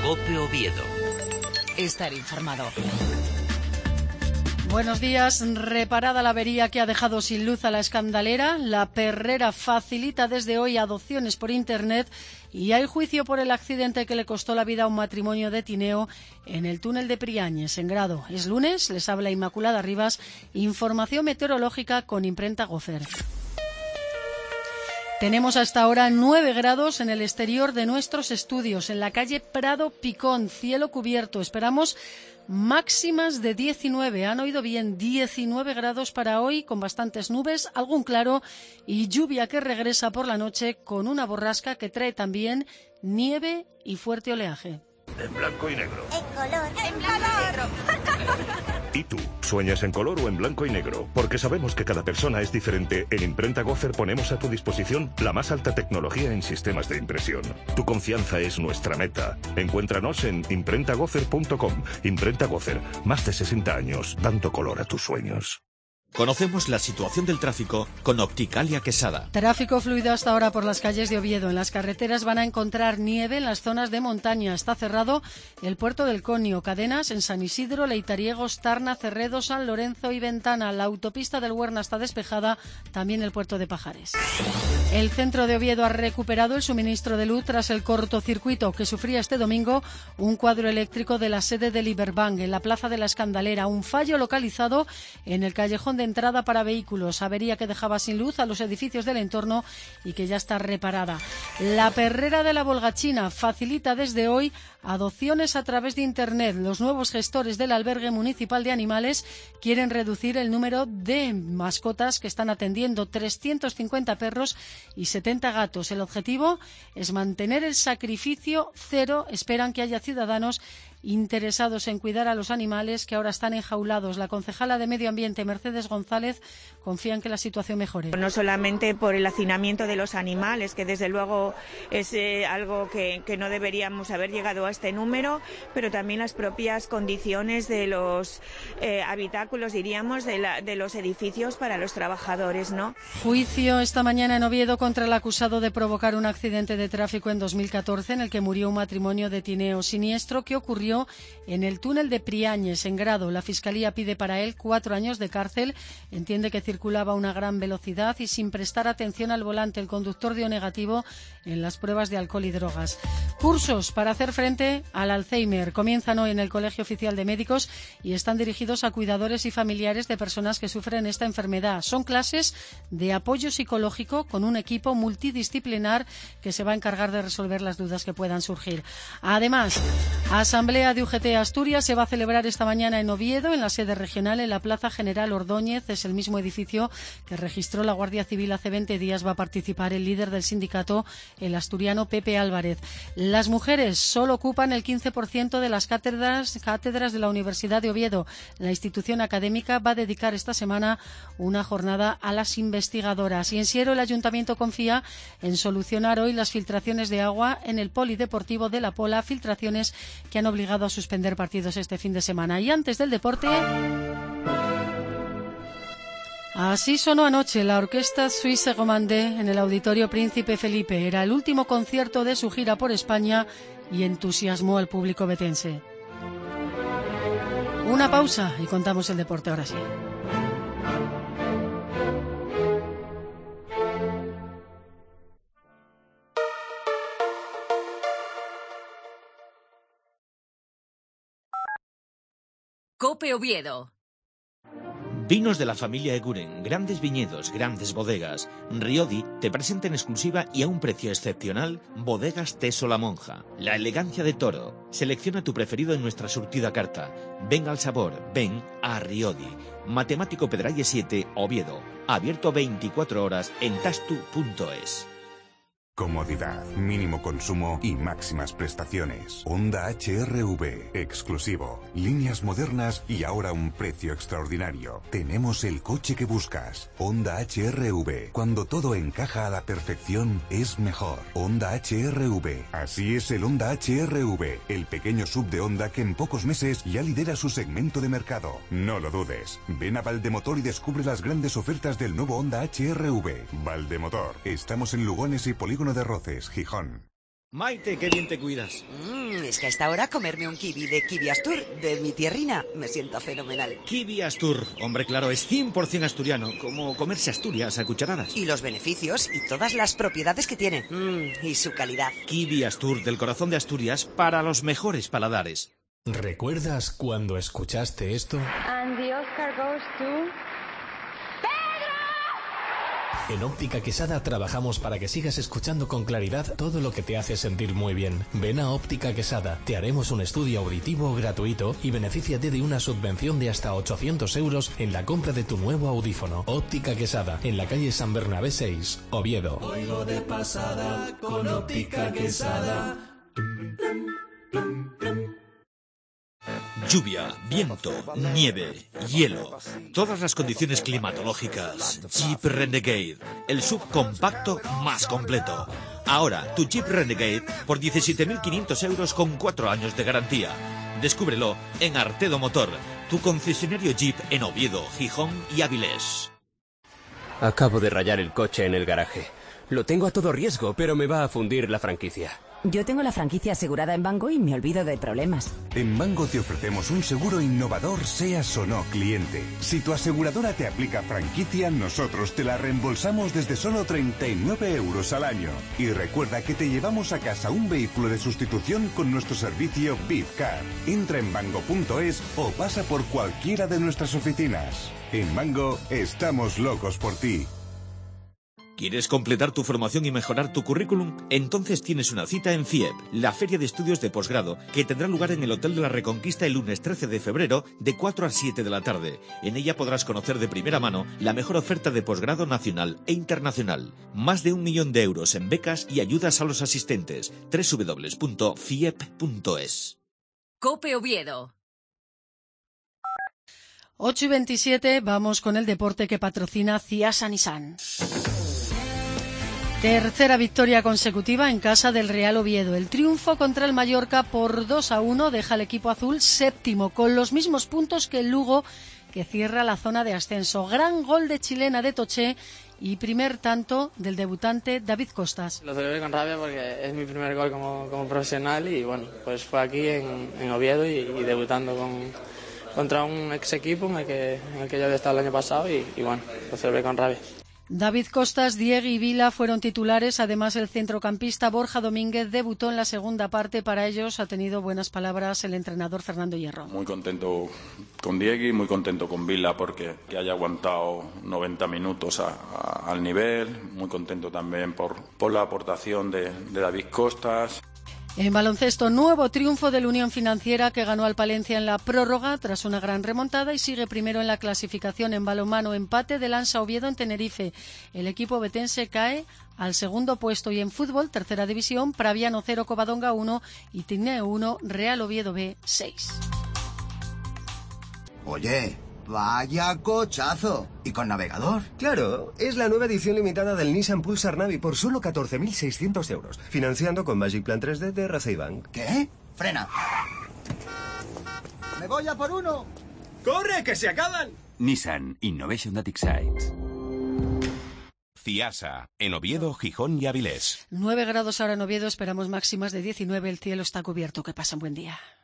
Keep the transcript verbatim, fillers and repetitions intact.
COPE Oviedo. Estar informado. Buenos días. Reparada la avería que ha dejado sin luz a la Escandalera, la Perrera facilita desde hoy adopciones por Internet y hay juicio por el accidente que le costó la vida a un matrimonio de Tineo en el túnel de Priañes, en Grado. Es lunes, les habla Inmaculada Rivas. Información meteorológica con Imprenta Gofer. Tenemos hasta ahora nueve grados en el exterior de nuestros estudios, en la calle Prado Picón, cielo cubierto. Esperamos máximas de diecinueve, han oído bien, diecinueve grados para hoy, con bastantes nubes, algún claro y lluvia que regresa por la noche con una borrasca que trae también nieve y fuerte oleaje. En blanco y negro. En color. En blanco y negro. ¿Y tú? ¿Sueñas en color o en blanco y negro? Porque sabemos que cada persona es diferente. En Imprenta Gofer ponemos a tu disposición la más alta tecnología en sistemas de impresión. Tu confianza es nuestra meta. Encuéntranos en imprenta gofer punto com. Imprenta Gofer, más de sesenta años dando color a tus sueños. Conocemos la situación del tráfico con Opticalia Quesada. Tráfico fluido hasta ahora por las calles de Oviedo. En las carreteras van a encontrar nieve en las zonas de montaña. Está cerrado el puerto del Conio. Cadenas en San Isidro, Leitariegos, Tarna, Cerredo, San Lorenzo y Ventana. La autopista del Huerna está despejada. También el puerto de Pajares. El centro de Oviedo ha recuperado el suministro de luz tras el cortocircuito que sufría este domingo un cuadro eléctrico de la sede del Iberbank en la plaza de la Escandalera. Un fallo localizado en el callejón de entrada para vehículos, avería que dejaba sin luz a los edificios del entorno y que ya está reparada. La Perrera de la Volgachina facilita desde hoy adopciones a través de Internet. Los nuevos gestores del albergue municipal de animales quieren reducir el número de mascotas que están atendiendo, trescientos cincuenta perros y setenta gatos. El objetivo es mantener el sacrificio cero. Esperan que haya ciudadanos interesados en cuidar a los animales que ahora están enjaulados. La concejala de Medio Ambiente, Mercedes González, confía en que la situación mejore. No solamente por el hacinamiento de los animales, que desde luego es eh, algo que, que no deberíamos haber llegado a este número, pero también las propias condiciones de los eh, habitáculos, diríamos, de, la, de los edificios para los trabajadores, ¿no? Juicio esta mañana en Oviedo contra el acusado de provocar un accidente de tráfico en dos mil catorce en el que murió un matrimonio de Tineo. Siniestro que ocurrió en el túnel de Priañes, en Grado. La Fiscalía pide para él cuatro años de cárcel. Entiende que circulaba a una gran velocidad y sin prestar atención al volante. El conductor dio negativo en las pruebas de alcohol y drogas. Cursos para hacer frente al Alzheimer comienzan hoy en el Colegio Oficial de Médicos y están dirigidos a cuidadores y familiares de personas que sufren esta enfermedad. Son clases de apoyo psicológico con un equipo multidisciplinar que se va a encargar de resolver las dudas que puedan surgir. Además, Asamblea de U G T Asturias se va a celebrar esta mañana en Oviedo, en la sede regional, en la Plaza General Ordóñez. Es el mismo edificio que registró la Guardia Civil hace veinte días. Va a participar el líder del sindicato, el asturiano Pepe Álvarez. Las mujeres solo ocupan el quince por ciento de las cátedras, cátedras de la Universidad de Oviedo. La institución académica va a dedicar esta semana una jornada a las investigadoras. Y en Siero el Ayuntamiento confía en solucionar hoy las filtraciones de agua en el polideportivo de La Pola, filtraciones que han obligado a suspender partidos este fin de semana. Y antes del deporte, así sonó anoche la orquesta Suisse Romandé en el Auditorio Príncipe Felipe. Era el último concierto de su gira por España y entusiasmó al público betense. Una pausa y contamos el deporte ahora sí. COPE Oviedo. Vinos de la familia Eguren, grandes viñedos, grandes bodegas. Riodi te presenta en exclusiva y a un precio excepcional Bodegas Teso la Monja. La elegancia de Toro. Selecciona tu preferido en nuestra surtida carta. Ven al sabor, ven a Riodi. Matemático Pedralle siete, Oviedo. Abierto veinticuatro horas en tastu punto es. Comodidad, mínimo consumo y máximas prestaciones. Honda H R V, exclusivo. Líneas modernas y ahora un precio extraordinario. Tenemos el coche que buscas. Honda H R V. Cuando todo encaja a la perfección, es mejor. Honda H R V. Así es el Honda H R V, el pequeño sub de Honda que en pocos meses ya lidera su segmento de mercado. No lo dudes. Ven a Valdemotor y descubre las grandes ofertas del nuevo Honda H R V. Valdemotor. Estamos en Lugones y Polígono de Roces, Gijón. Maite, qué bien te cuidas. Mm, es que a esta hora comerme un kiwi de Kiwi Astur, de mi tierrina, me siento fenomenal. Kiwi Astur, hombre, claro, es cien por ciento asturiano, como comerse Asturias a cucharadas. Y los beneficios y todas las propiedades que tiene. Mm, y su calidad. Kiwi Astur, del corazón de Asturias, para los mejores paladares. ¿Recuerdas cuando escuchaste esto? And the Oscar goes to... En Óptica Quesada trabajamos para que sigas escuchando con claridad todo lo que te hace sentir muy bien. Ven a Óptica Quesada, te haremos un estudio auditivo gratuito y benefíciate de una subvención de hasta ochocientos euros en la compra de tu nuevo audífono. Óptica Quesada, en la calle San Bernabé seis, Oviedo. Oigo de pasada con Óptica Quesada. Lluvia, viento, nieve, hielo. Todas las condiciones climatológicas. Jeep Renegade, el subcompacto más completo. Ahora, tu Jeep Renegade por diecisiete mil quinientos euros con cuatro años de garantía. Descúbrelo en Artedo Motor, tu concesionario Jeep en Oviedo, Gijón y Avilés. Acabo de rayar el coche en el garaje. Lo tengo a todo riesgo, pero me va a fundir la franquicia. Yo tengo la franquicia asegurada en Bango y me olvido de problemas. En Bango te ofrecemos un seguro innovador, seas o no cliente. Si tu aseguradora te aplica franquicia, nosotros te la reembolsamos desde solo treinta y nueve euros al año. Y recuerda que te llevamos a casa un vehículo de sustitución con nuestro servicio VIPCAR. Entra en bango punto es o pasa por cualquiera de nuestras oficinas. En Bango estamos locos por ti. ¿Quieres completar tu formación y mejorar tu currículum? Entonces tienes una cita en FIEP, la Feria de Estudios de Posgrado, que tendrá lugar en el Hotel de la Reconquista el lunes trece de febrero de cuatro a siete de la tarde. En ella podrás conocer de primera mano la mejor oferta de posgrado nacional e internacional. Más de un millón de euros en becas y ayudas a los asistentes. doble u doble u doble u punto fiep punto es. COPE Oviedo. ocho y veintisiete, vamos con el deporte que patrocina Ciasa Nissan. Tercera victoria consecutiva en casa del Real Oviedo. El triunfo contra el Mallorca por dos a uno deja al equipo azul séptimo, con los mismos puntos que el Lugo, que cierra la zona de ascenso. Gran gol de chilena de Toché y primer tanto del debutante David Costas. Lo celebré con rabia porque es mi primer gol como, como profesional y bueno, pues fue aquí en, en Oviedo y, y debutando con, contra un ex equipo en el que, en el que yo había estado el año pasado y, y bueno, lo celebré con rabia. David Costas, Diego y Vila fueron titulares. Además, el centrocampista Borja Domínguez debutó en la segunda parte. Para ellos ha tenido buenas palabras el entrenador Fernando Hierro. Muy contento con Diego y muy contento con Vila porque que haya aguantado noventa minutos a, a, al nivel. Muy contento también por, por la aportación de, de David Costas. En baloncesto, nuevo triunfo del Unión Financiera, que ganó al Palencia en la prórroga tras una gran remontada y sigue primero en la clasificación. En balonmano, empate del Ansa Oviedo en Tenerife. El equipo betense cae al segundo puesto. Y en fútbol, tercera división, Praviano cero, Covadonga uno y Tineo uno, Real Oviedo B seis. Oye, vaya cochazo. ¿Y con navegador? Claro, es la nueva edición limitada del Nissan Pulsar Navi por solo catorce mil seiscientos euros. Financiando con Magic Plan tres D de R C I Bank. ¿Qué? Frena. ¡Me voy a por uno! ¡Corre, que se acaban! Nissan Innovation that excites. Ciasa, en Oviedo, Gijón y Avilés. nueve grados ahora en Oviedo, esperamos máximas de diecinueve. El cielo está cubierto. Que pasen buen día.